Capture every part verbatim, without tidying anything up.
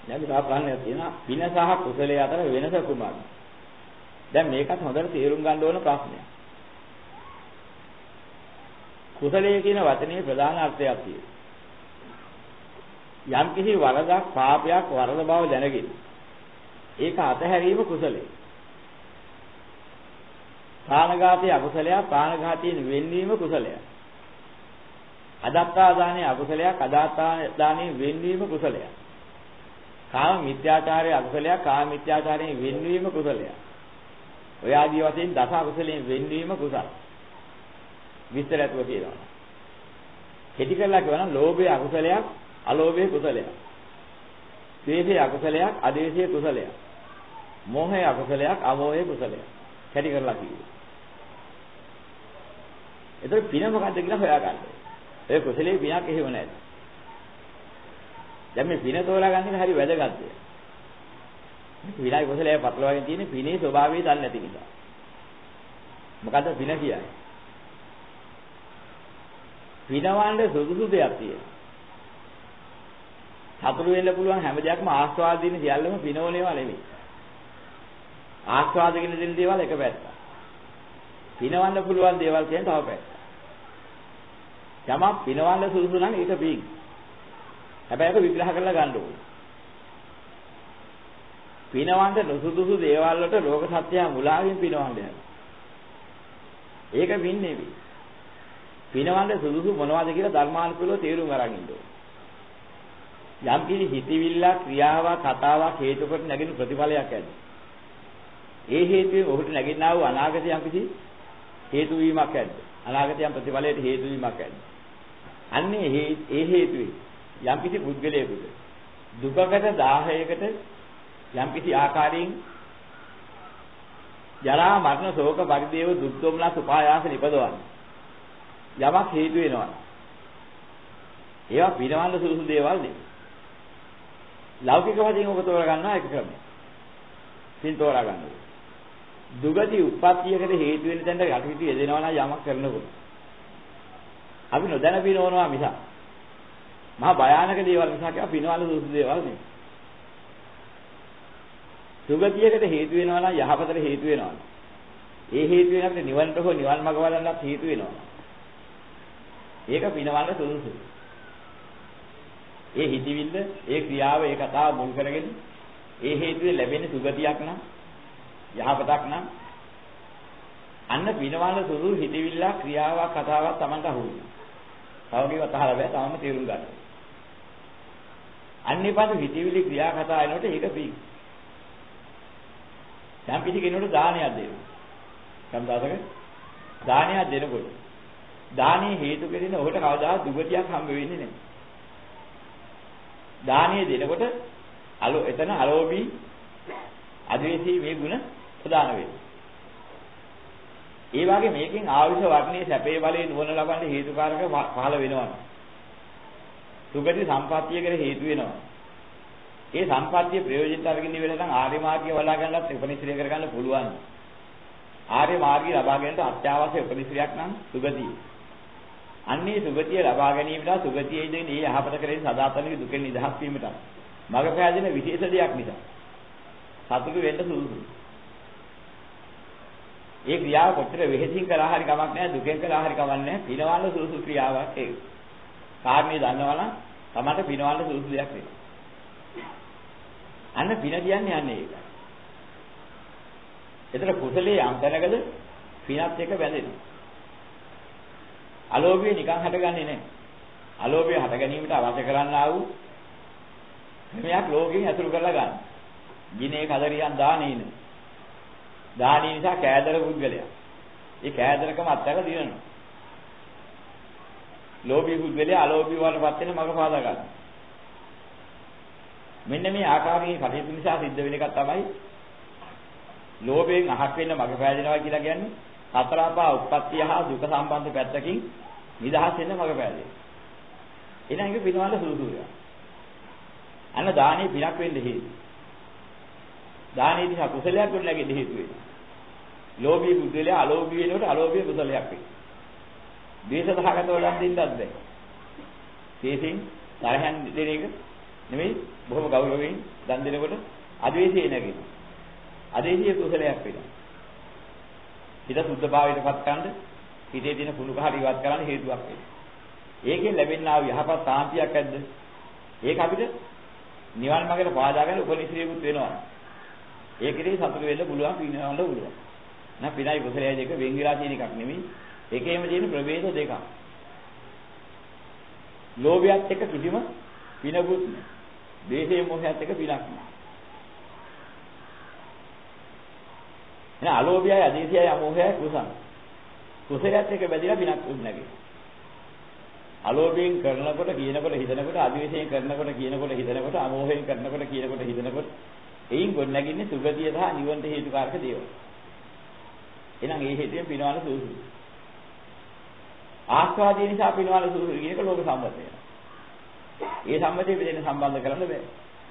දැන් මේ තව ප්‍රශ්නයක් තියෙනවා. පින සහ කුසලයේ අතර වෙනස කුමක්ද? දැන් මේකත් හොඳට තේරුම් ගන්න ඕන ප්‍රශ්නයක්. කුසලයේ කියන වචනේ ප්‍රධාන අර්ථයක් තියෙනවා. යම් කිසි වරදක් පාපයක් වරද බව දැනගෙන ඒක අතහැරීම කුසලයේ. ප්‍රාණඝාතයේ අකුසලයක් ප්‍රාණඝාතයෙන් වෙන්වීම කුසලයක්. අදත්තා දානයේ අකුසලයක් අදත්තා දානයේ වෙන්වීම කුසලයක්. කාම මිත්‍යාචාරයේ අකුසලයක් කාම මිත්‍යාචාරයෙන් වෙන්වීම කුසලයක්. ඔය ආදී වශයෙන් දස අකුසලයෙන් වෙන්වීම කුසල. විස්තරයක්ව කියනවා. කෙටි කරලා කියනවා නම් ලෝභය අකුසලයක් අලෝභය කුසලයක්. ද්වේෂය අකුසලයක් අද්වේෂය කුසලයක්. මෝහය අකුසලයක් අමෝහය කුසලයක්. කෙටි කරලා කියනවා. එතකොට පින මොකද්ද කියලා හොයාගන්න. ඒ කුසලයේ පිනක් එහෙම නැහැ. දැන් මේ පින තෝරාගන්න එක හරි වැදගත් දෙයක්. විලායි කුසලයේ පටලවාගෙන තියෙන පිනේ ස්වභාවය දන්නේ නැති නිසා. මොකද්ද පින කියන්නේ? පිනවන්න සුදුසු දෙයක් තියෙනවා. සතුරු වෙන්න පුළුවන් හැම දෙයක්ම ආස්වාදින සියල්ලම පිනෝනේවා නෙමෙයි. ආස්වාදගෙන දෙන දේවල් එක පැත්තක්. පිනවන්න පුළුවන් දේවල් කියන තව පැත්තක්. යමක් පිනවන්න සුදුසු නම් ඒක පින්. හැබැයි ඒක විග්‍රහ කරලා ගන්න ඕනේ. පිනවන්න නොසුදුසු දේවල් වලට ලෝක සත්‍යය මුලාවෙන් පිනවන්න යනවා. ඒක පින් නෙවෙයි. පිනවන්න සුදුසු මොනවද කියලා ධර්මානුකූලව තේරුම් අරන් ඉන්න ඕනේ. යම් කිසි හිතවිල්ලක් ක්‍රියාවක් කතාවක් හේතු කොට නැගෙන ප්‍රතිඵලයක් ඇද්ද? ඒ හේතුවෙන් ඔහුට නැගෙන්නා වූ අනාගත යම් කිසි හේතු වීමක් ඇද්ද? අනාගත යම් ප්‍රතිඵලයට හේතු වීමක් ඇද්ද? අන්නේ ඒ හේතුවේ යම් කිසි පුද්ගලයෙකුට දුකකට දාහයකට යම් කිසි ආකාරයෙන් ජරා මරණ ශෝක පරිදේව දුක් දොම්නස් උපායාස නිපදවන්න යමක් හේතු වෙනවා. ඒවා පිනවන්න සුදුසු දේවල් නෙවෙයි. ලෞකික වශයෙන් ඔබ තෝරා ගන්නවා එක ක්‍රමයක්. පින් තෝරා ගන්නවා. දුගති උප්පත්තියකට හේතු වෙන තැනට යටිපිට යෙදෙනවා නම් යමක් කරනකොට. අපි නොදැන පිනවනවා මිස. මහා භයානක දේවල් මිසක් ඒවා පිනවන්න සුදුසු දේවල් නෙවෙයි. දුගතියකට හේතු වෙනවා නම් යහපතට හේතු වෙනවා. ඒ හේතු වෙන අපිට නිවනට හෝ නිවන් මාර්ග වලන්නත් හේතු වෙනවා. ඒක පිනවන්න සුදුසුයි. ඒ හිතවිල්ල, ඒ ක්‍රියාව, ඒ කතාව මුල් කරගෙන ඒ හේතුවේ ලැබෙන සුගතියක් නම් යහපතක් නම් අන්න පිනවන්න සුදුසු හිතවිල්ල, ක්‍රියාවක්, කතාවක් Tamanට අහුවෙනවා. තවකීවත් අහලා බෑ, තමම තේරුම් ගන්න. අන්නේපත් හිතවිලි, ක්‍රියා, කතා එනකොට ඒක පින්. දැන් පිටි කෙනෙකුට දානයක් දෙනවා. සම්දාසක දානයක් දෙනකොට දානීය හේතු කෙරෙන ඔහුට කවදාවත් දුගතියක් හම්බ වෙන්නේ නැහැ. දානීය දෙනකොට අලෝ එතන අලෝභී අද්වේෂී මේ ගුණ ප්‍රදාන වෙනවා. ඒ වගේ මේකෙන් ආවිෂ වර්ණයේ සැපේ බලේ නුවණ ලබන්න හේතුකාරක පහළ වෙනවා. සුගති සම්පත්තියකට හේතු වෙනවා. ඒ සම්පත්තිය ප්‍රයෝජනට අරගෙන ඉවර නම් ආර්ය මාර්ගය වලා ගන්නත් උපනිශ්‍රය කරගන්න පුළුවන්. ආර්ය මාර්ගය ලබා ගැනීමට අත්‍යවශ්‍ය උපනිශ්‍රයක් නම් සුගතිය. අන්නේ සුගතිය ලබා ගැනීමට සුගතියේදී මේ යහපත කරේ සදාතනික දුකෙන් නිදහස් වීමට මඟ පෑදෙන විශේෂ දෙයක් නිසා සතුටු වෙන්න සුදුසුයි. ඒ ක්‍රියාව කොච්චර වෙහෙසින් කළා හරි කමක් නැහැ, දුකෙන් කළා හරි කමක් නැහැ. පිනවන්න සුදුසු ක්‍රියාවක් ඒක. කාර්යය දන්නවනම් තමයි පිනවන්න සුදුසු දෙයක් වෙන්නේ. අන්න පින කියන්නේ යන්නේ ඒක. ඒතර කුසලයේ අන්තනගද පිනත් එක්ක බැඳෙනවා. අලෝභය නිකන් හටගන්නේ නැහැ. අලෝභය හට ගැනීමට අවශ්‍ය කරන්නා වූ මෙයක් ලෝකයෙන් ඇතුළු කරලා ගන්න. ගිනේ කදරියන් දානීන. දානී නිසා කෑදර පුද්ගලයා. ඒ කෑදරකම අත්හැරලා දිනනවා. ලෝභී පුද්ගලයා අලෝභී වලටපත් වෙන මඟ පාදා ගන්නවා. මෙන්න මේ ආකාරයේ කටයුතු නිසා සිද්ධ වෙන එකක් තමයි ලෝභයෙන් අහක් වෙන්න මඟ පෑදෙනවා කියලා කියන්නේ සතරපා උප්පත්තිය හා දුක සම්බන්ධ පැත්තකින් නිදහස් වෙන්න මඟ පෑදෙනවා. එහෙනම් ඒක පිනවන්න සුදුසුයි. අන්න දානේ පිනක් වෙන්න හේතු. දානේ දිහා කුසලයක් ගොඩ නැගෙන්න හේතු වෙනවා. ලෝභී පුද්ගලයා අලෝභී වෙනකොට අලෝභී කුසලයක් වෙනවා. ද්වේෂ දහකට වලන් දෙන්නත් බැහැ. තේසින් තරහෙන් දෙන එක නෙමෙයි බොහොම ගෞරවයෙන් දන් දෙනකොට අද්වේෂය නැගෙනවා. අද්වේෂය කුසලයක් වෙනවා. හිත සුද්ධභාවයටපත් කරන්න හිතේ තියෙන කුණු කහට ඉවත් කරන්න හේතුවක් වෙනවා. ඒකෙන් ලැබෙනා වූ යහපත් සාන්තියක් ඇද්ද? ඒක අපිට නිවන් මාර්ගයට පාදා ගන්න උපනිශ්‍රේකුත් වෙනවා. ඒකෙදී සතුට වෙන්න පුළුවන් පිනවන්න පුළුවන්. නැහ පිනයි කුසලයි දෙක වෙන් වෙලා තියෙන එකක් නෙමෙයි. ඒකේම තියෙන ප්‍රභේද දෙකක්. ලෝභයත් එක්ක කිසිම පිනකුත් නැහැ. දේහයේ මොහයත් එක්ක පිනක් නැහැ. එහෙනම් අලෝභයයි අදේශයයි අමෝහයයි කුසල. කුසලයත් එක්ක බැඳිලා පිනක් උන්නගේ. අලෝභයෙන් කරනකොට කියනකොට හිතනකොට අදේශයෙන් කරනකොට කියනකොට හිතනකොට අමෝහයෙන් කරනකොට කියනකොට හිතනකොට එයින් ගොඩනැගින්නේ සුගතිය සහ නිවනට හේතුකාරක දේවල්. එහෙනම් ඒ හේතුයෙන් පිනවන සූසු. ආස්වාදයේ නිසා පිනවන සූසු කියනක ලෝක සම්මතය. ඒ සම්මතයේ බෙදෙන සම්බන්ධ කරන්න බෑ.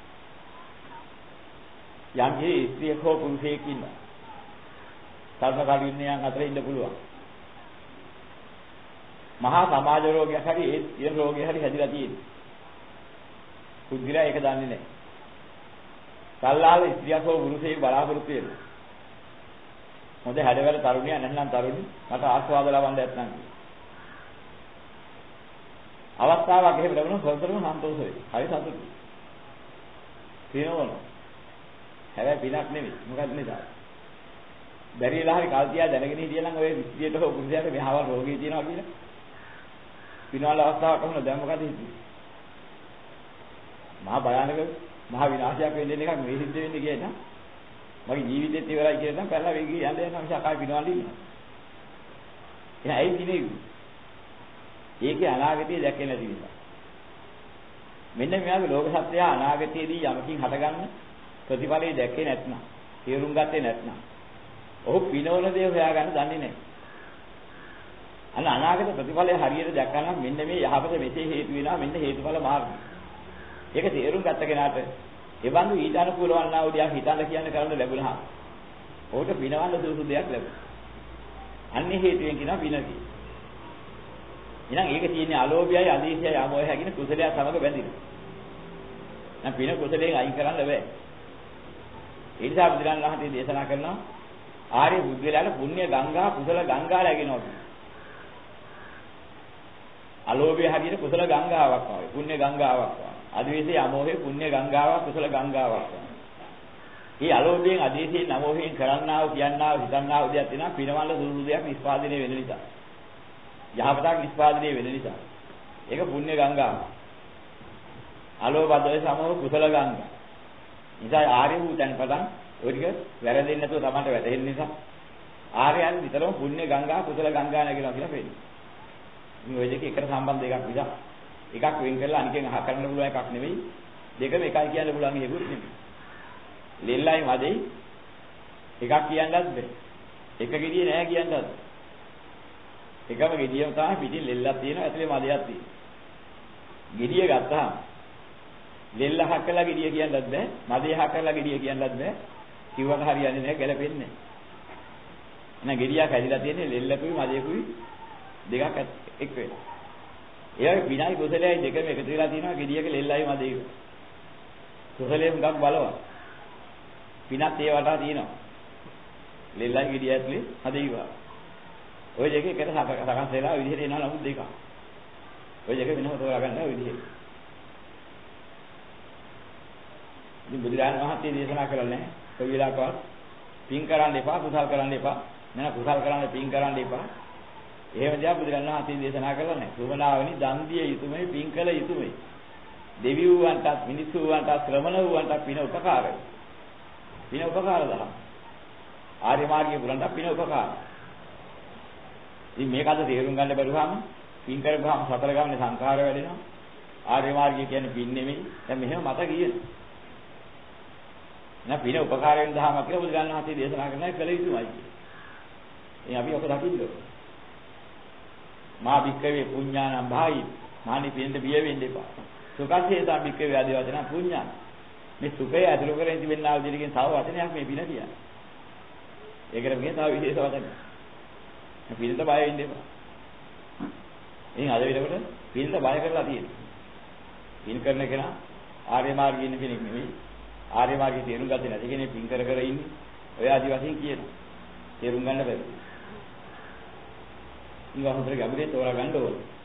යම් කිසි ස්ත්‍රියක් හෝ පුරුෂයෙක් ඉන්නවා. සර්වකාරීන්යන් අතර ඉන්න පුළුවන්. මහා සමාජ රෝගයක් හරි ඒ තියෙන රෝගයක් හරි හැදිලා තියෙනවා. පුද්ගලයා ඒක දන්නේ නැහැ. සල්ලාල ස්ත්‍රියක් හෝ පුරුෂයෙක් බලාපොරොත්තු වෙනවා. හොඳ හැඩවැල තරුණිය නැත්නම් තරුණි මට ආස්වාද ලබන්න නැත්නම්. අවස්ථාවක් එහෙම ලැබුණොත් සතරම සන්තෝෂ වෙයි. හරි සතුටුයි. පිනවනවා. හැබැයි පිනක් නෙමෙයි. මොකද නේද? බැරිලා හරි කල්තියා දැනගෙන හිටියනම් ඔය විශ්ලියට හෝ පුරුෂයාට මෙහාවල් රෝගී තියෙනවා කියලා. පිනවල අවස්ථාවක් වුණා දැන් මොකද හිතුවේ? මහා භයානක මහා විනාශයක් වෙන්න එකක් මේ සිද්ධ වෙන්නේ කියලා නේද? මගේ ජීවිතේත් ඉවරයි කියලා නම් පැනලා වෙගී යන්න යනවා මිසක් ආයි පිනවන්න ඉන්නවා. එහෙනම් ඇයි පිනේ? ඒකේ අනාගතය දැකේ නැති නිසා. මෙන්න මෙයාගේ ලෝක සත්‍යය අනාගතයේදී යමකින් හටගන්න ප්‍රතිඵලය දැකේ නැත්නම්, තේරුම් ගත්තේ නැත්නම්, ඔහු පිනවන දේ හොයාගන්න දන්නේ නැහැ. අන්න අනාගත ප්‍රතිඵලය හරියට දැක්කම මෙන්න මේ යහපත මෙසේ හේතු වෙනවා මෙන්න හේතුඵල මාර්ගය. ඒක තේරුම් ගත්ත කෙනාට ඒ බඳු ඊට අනුකූල වන්නා වූ දෙයක් හිතන්න කියන්න කරන්න ලැබුණා. ඔහුට පිනවන්න සුසු දෙයක් ලැබුණා. අන්නේ හේතුවෙන් කියනවා පිනකි. එහෙනම් ඒක තියෙන්නේ අලෝභයයි අදේශයයි අමෝහයයි කියන කුසලයක් සමග බැඳිලා. දැන් පින කුසලයෙන් අයින් කරන්න බෑ. ඒ නිසා බුදුරන් වහන්සේ දේශනා කරනවා ආර්ය බුද්ධලාට පුණ්‍ය ගංගා කුසල ගංගා රැගෙනවා. අලෝභය හරියට කුසල ගංගාවක් වගේ පුණ්‍ය ගංගාවක් වගේ. අදේශයේ අමෝහයේ පුණ්‍ය ගංගාවක් කුසල ගංගාවක් වගේ. මේ අලෝභයෙන් අදේශයෙන් අමෝහයෙන් කරන්නා වූ කියන්නා වූ හිතන්නා වූ දෙයක් තියෙනවා පිනවල සුළු දෙයක් නිස්පාදනය වෙන නිසා. යහපතක් නිස්පාදනය වෙන නිසා. ඒක පුණ්‍ය ගංගාව. අලෝභ අදේශ අමෝහ කුසල ගංගා. නිසා ආර්ය වූ තැන් පටන් ඔය ටික වැරදෙන්නේ නැතුව තමන්ට වැටහෙන නිසා ආර්යයන් විතරම පුණ්‍ය ගංගා කුසල ගංගා නැගෙනවා කියලා පෙන්නනවා. මේ ඔය දෙක එකට සම්බන්ධ එකක් විතර. එකක් වෙන් කරලා අනිකෙන් අහ කරන්න පුළුවන් එකක් නෙවෙයි. දෙකම එකයි කියන්න පුළුවන් හේකුත් නෙමෙයි. ලෙල්ලයි මදෙයි එකක් කියන්නත් බෑ. එක ගෙඩිය නෑ කියන්නත්. එකම ගෙඩියම තමයි පිටින් ලෙල්ලක් තියෙනවා ඇතුලේ මදයක් තියෙනවා. ගෙඩිය ගත්තාම ලෙල්ල හකලා ගෙඩිය කියන්නත් බෑ. මදේ හකලා ගෙඩිය කියන්නත් බෑ. කිව්වට හරියන්නේ නැහැ ගැලපෙන්නේ නැහැ. එහෙනම් ගෙඩියක් හැදිලා තියෙන්නේ ලෙල්ලකුයි මදේකුයි දෙකක් එක් වෙනවා. ඒ වගේ විනායි කුසලයයි දෙකම එකතු වෙලා තියෙනවා ගෙඩියක ලෙල්ලයි මදේක. කුසලයේ හුඟක් බලවත්. පිනත් ඒ වටා තියෙනවා. ලෙල්ලයි ගෙඩිය ඇතුලේ මදේවා. ওই දෙක එකට සකස් වෙලා විදිහට එනවා නමුත් දෙකක්. ওই දෙක වෙනම තෝරා ගන්න ওই විදිහට. ඉතින් බුදුරජාණන් වහන්සේ දේශනා කරන්නේ කොයි වෙලාවකවත් පින් කරන්න එපා කුසල් කරන්න එපා. නෑ කුසල් කරන්න පින් කරන්න එපා. එහෙම දෙයක් බුදුරජාණන් වහන්සේ දේශනා කළා නෑ. සුවනාවනි දන් දිය යුතුයමයි පින් කළ යුතුයමයි. දෙවි වූවන්ටත් මිනිස්සු වූවන්ටත් ශ්‍රමණ වූවන්ටත් පින උපකාරයි. පින උපකාර දහම්. ආර්ය මාර්ගයේ පුරන්ට පින උපකාරයි. ඉතින් මේකද තේරුම් ගන්න බැරුවම පින් කරගහම සතර ගමනේ සංඛාර වැඩෙනවා. ආර්ය මාර්ගය කියන්නේ පින් නෙමෙයි. දැන් මෙහෙම මත කියනවා. නැ පින උපකාරයෙන් දහමක් කියලා බුදුරජාණන් වහන්සේ දේශනා කරනවා කළ යුතුමයි කියන්නේ. එහේ අපි ඔක දකින්න ඕනේ. මා භික්කවේ පුඤ්ඤානම් භායි මානි පින්ද බිය වෙන්න එපා. සුඛසේතා භික්කවේ ආදී වචන පුඤ්ඤාන. මේ සුඛය අතුරු කරගෙන තිබෙනා විදිහකින් තව වචනයක් මේ පින කියන්නේ. ඒකට මේ තව විශේෂ වචනයක්. පින්ද බය වෙන්න එපා. ඉතින් අද විතරකට පින්ද බය කරලා තියෙනවා. පින් කරන කෙනා ආර්ය මාර්ගයේ ඉන්න කෙනෙක් නෙවෙයි. ආර්ය මාර්ගයේ තේරුම් ගත්තේ නැති කෙනෙක් පින් කර කර ඉන්නේ. ඔය ආදි වශයෙන් කියනවා. තේරුම් ගන්න බැහැ. ඊවා හොඳට ගැඹුරින් තෝරා ගන්න ඕනේ.